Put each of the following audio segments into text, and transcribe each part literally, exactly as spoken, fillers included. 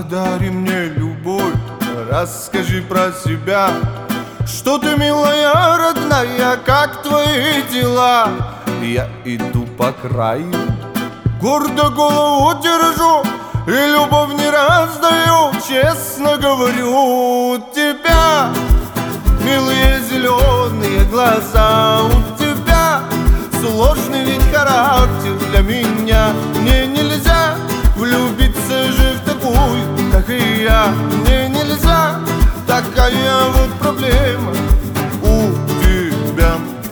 Подари мне любовь, расскажи про себя. Что ты, милая, родная, как твои дела? Я иду по краю, гордо голову держу и любовь не раздаю. Честно говорю, у тебя милые зеленые глаза, у тебя сложный ведь характер для меня. Мне нельзя влюбиться же в такую, как и я. Мне нельзя, такая вот проблема у тебя.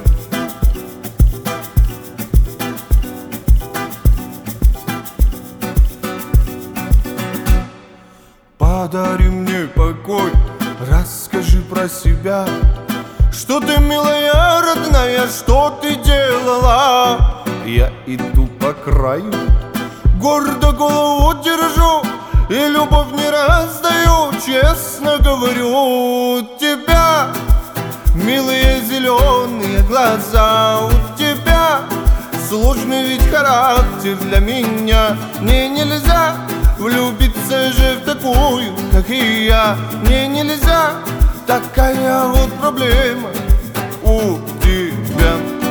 Подари мне покой, расскажи про себя. Что ты, милая, родная, что ты делала? Я иду по краю, гордо голову держу и любовь не раздаю. Честно говорю, у тебя милые зеленые глаза, у тебя сложный ведь характер для меня. Мне нельзя влюбиться же в такую, как и я. Мне нельзя, такая вот проблема у тебя.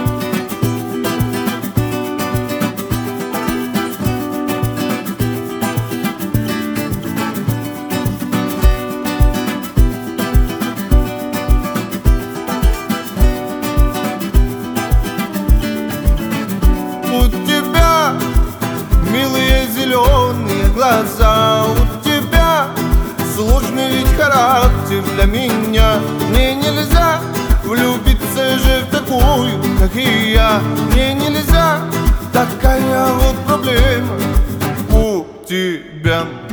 У тебя милые зеленые глаза, у тебя сложный ведь характер для меня. Мне нельзя влюбиться же в такую, как и я. Мне нельзя, такая вот проблема у тебя.